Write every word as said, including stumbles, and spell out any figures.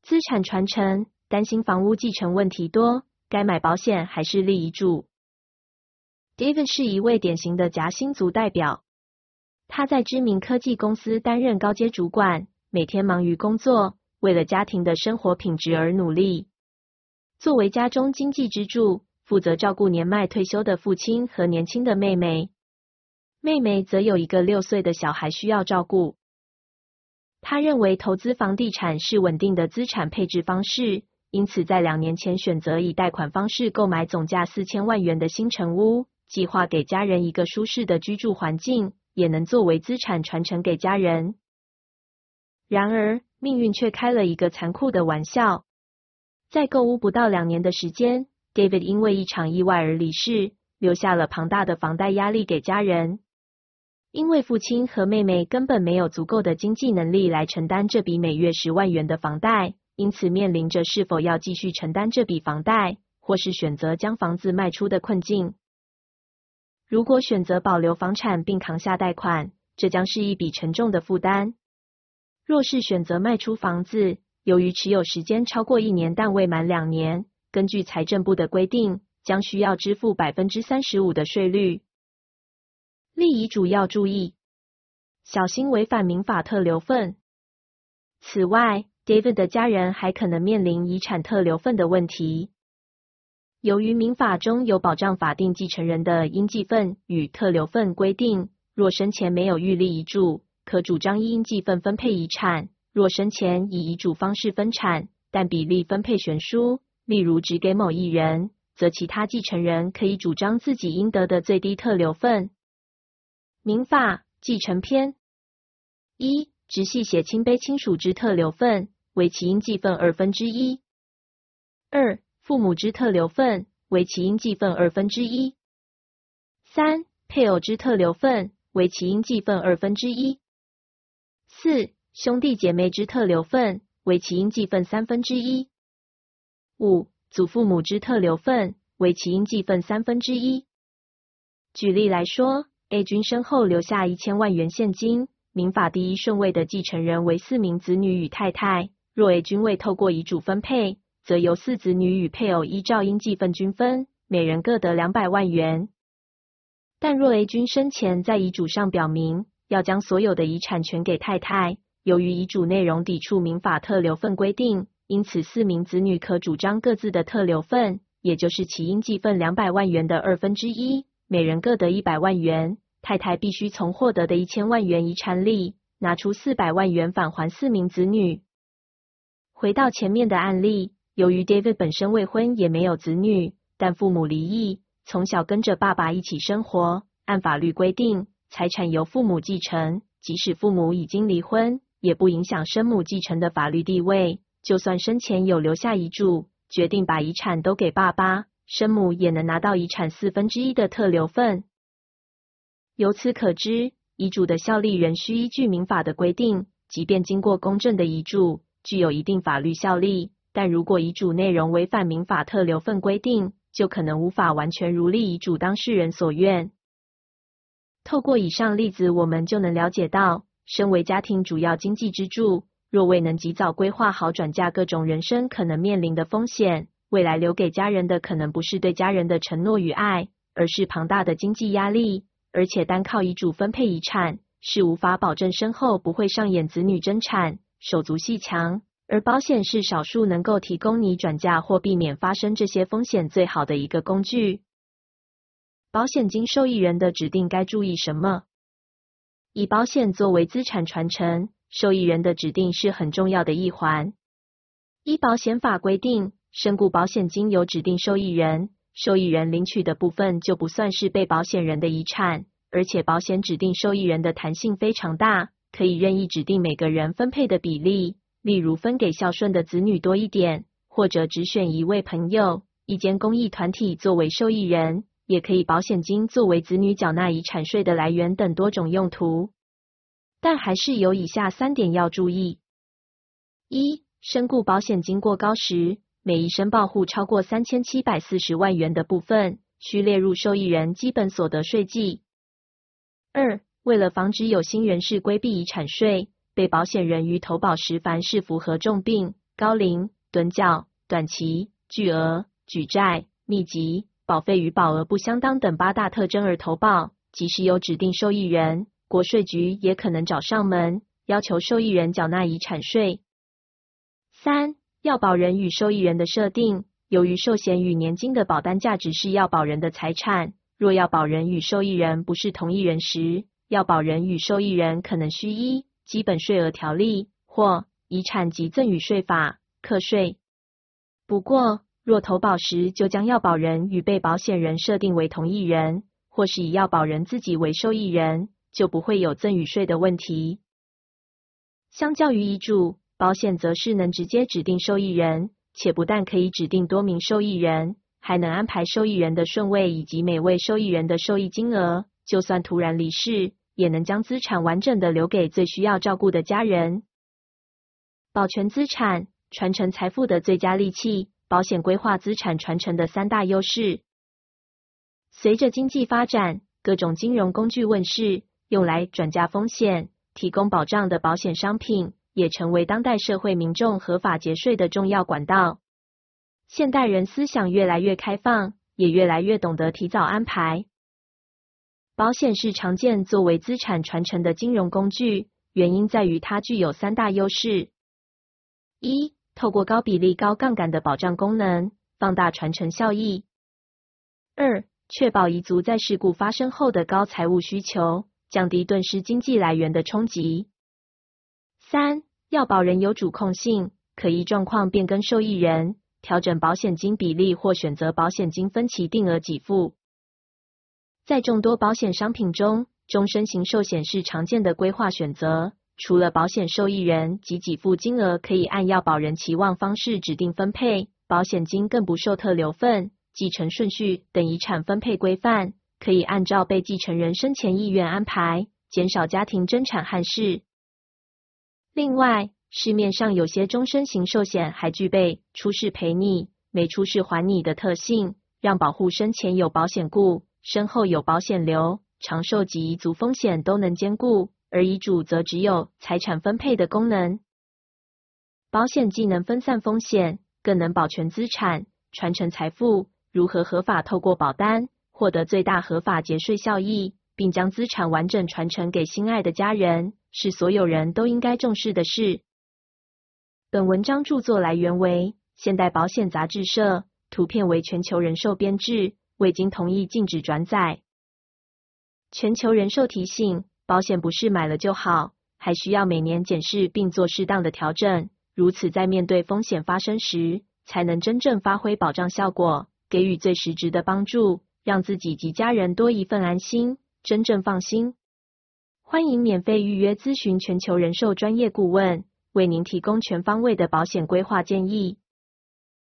资产传承，担心房屋继承问题多，该买保险还是立遗嘱？ David 是一位典型的夹心族代表，他在知名科技公司担任高阶主管，每天忙于工作，为了家庭的生活品质而努力。作为家中经济支柱，负责照顾年迈退休的父亲和年轻的妹妹。妹妹则有一个六岁的小孩需要照顾。他认为投资房地产是稳定的资产配置方式，因此在两年前选择以贷款方式购买总价四千万元的新成屋，计划给家人一个舒适的居住环境，也能作为资产传承给家人。然而，命运却开了一个残酷的玩笑。在购屋不到两年的时间 ，David 因为一场意外而离世，留下了庞大的房贷压力给家人。因为父亲和妹妹根本没有足够的经济能力来承担这笔每月十万元的房贷，因此面临着是否要继续承担这笔房贷，或是选择将房子卖出的困境。如果选择保留房产并扛下贷款，这将是一笔沉重的负担。若是选择卖出房子，由于持有时间超过一年但未满两年，根据财政部的规定，将需要支付 百分之三十五 的税率。立遗嘱要注意，小心违反民法特留份。此外 ，David 的家人还可能面临遗产特留份的问题。由于民法中有保障法定继承人的应继份与特留份规定，若生前没有预立遗嘱，可主张依应继份分配遗产；若生前以遗嘱方式分产，但比例分配悬殊，例如只给某一人，则其他继承人可以主张自己应得的最低特留份。民法继承篇一、直系血亲卑亲属之特留份，为其应继份二分之一。二、父母之特留份，为其应继份二分之一。三、配偶之特留份，为其应继份二分之一。四、兄弟姐妹之特留份，为其应继份三分之一。五、祖父母之特留份，为其应继份三分之一。举例来说 ，A 君身后留下一千万元现金，民法第一顺位的继承人为四名子女与太太。若 A 君未透过遗嘱分配，则由四子女与配偶依照应继份均分，每人各得两百万元。但若 A 君生前在遗嘱上表明要将所有的遗产全给太太，由于遗嘱内容抵触民法特留份规定，因此四名子女可主张各自的特留份，也就是其应继份两百万元的二分之一，每人各得一百万元。太太必须从获得的一千万元遗产里拿出四百万元返还四名子女。回到前面的案例，由于 David 本身未婚也没有子女，但父母离异，从小跟着爸爸一起生活，按法律规定，财产由父母继承，即使父母已经离婚，也不影响生母继承的法律地位。就算生前有留下遗嘱，决定把遗产都给爸爸，生母也能拿到遗产四分之一的特留份。由此可知，遗嘱的效力仍需依据民法的规定，即便经过公证的遗嘱，具有一定法律效力，但如果遗嘱内容违反民法特留份规定，就可能无法完全如立遗嘱当事人所愿。透过以上例子，我们就能了解到，身为家庭主要经济支柱，若未能及早规划好转嫁各种人生可能面临的风险，未来留给家人的可能不是对家人的承诺与爱，而是庞大的经济压力。而且单靠遗嘱分配遗产，是无法保证身后不会上演子女争产、手足阋墙，而保险是少数能够提供你转嫁或避免发生这些风险最好的一个工具。保险金受益人的指定该注意什么？以保险作为资产传承，受益人的指定是很重要的一环。依保险法规定，身故保险金有指定受益人，受益人领取的部分就不算是被保险人的遗产，而且保险指定受益人的弹性非常大，可以任意指定每个人分配的比例，例如分给孝顺的子女多一点，或者只选一位朋友、一间公益团体作为受益人，也可以保险金作为子女缴纳遗产税的来源等多种用途。但还是有以下三点要注意：一、身故保险金过高时，每一申报户超过三千七百四十万元的部分，需列入受益人基本所得税计。二、为了防止有心人士规避遗产税，被保险人于投保时凡是符合重病、 高龄、趸缴、短期、巨额、举债、密集、保费与保额不相当等八大特征而投保。即使有指定受益人，国税局也可能找上门，要求受益人缴纳遗产税。三、要保人与受益人的设定。由于寿险与年金的保单价值是要保人的财产，若要保人与受益人不是同一人时，要保人与受益人可能需依基本税额条例或遗产及赠与税法课税。不过，若投保时就将要保人与被保险人设定为同一人，或是以要保人自己为受益人，就不会有赠与税的问题。相较于遗嘱，保险则是能直接指定受益人，且不但可以指定多名受益人，还能安排受益人的顺位以及每位受益人的受益金额，就算突然离世，也能将资产完整的留给最需要照顾的家人。保全资产、传承财富的最佳利器，保险规划资产传承的三大优势。随着经济发展，各种金融工具问世，用来转嫁风险、提供保障的保险商品，也成为当代社会民众合法节税的重要管道。现代人思想越来越开放，也越来越懂得提早安排。保险是常见作为资产传承的金融工具，原因在于它具有三大优势。一、透过高比例高杠杆的保障功能，放大传承效益。二、确保遗族在事故发生后的高财务需求，降低顿失经济来源的冲击。三、要保人有主控性，可依状况变更受益人，调整保险金比例或选择保险金分期定额给付。在众多保险商品中，终身型寿险是常见的规划选择。除了保险受益人及给付金额可以按要保人期望方式指定分配，保险金更不受特留份、继承顺序等遗产分配规范，可以按照被继承人生前意愿安排，减少家庭争产憾事。另外，市面上有些终身型寿险还具备出事赔你、没出事还你的特性，让保护生前有保险顾，身后有保险流，长寿及遗族风险都能兼顾。而遗嘱则只有财产分配的功能。保险既能分散风险，更能保全资产、传承财富。如何合法透过保单获得最大合法节税效益，并将资产完整传承给心爱的家人，是所有人都应该重视的事。本文章著作来源为现代保险杂志社，图片为全球人寿编制，未经同意禁止转载。全球人寿提醒，保险不是买了就好，还需要每年检视并做适当的调整，如此在面对风险发生时，才能真正发挥保障效果，给予最实质的帮助，让自己及家人多一份安心，真正放心。欢迎免费预约咨询全球人寿专业顾问，为您提供全方位的保险规划建议。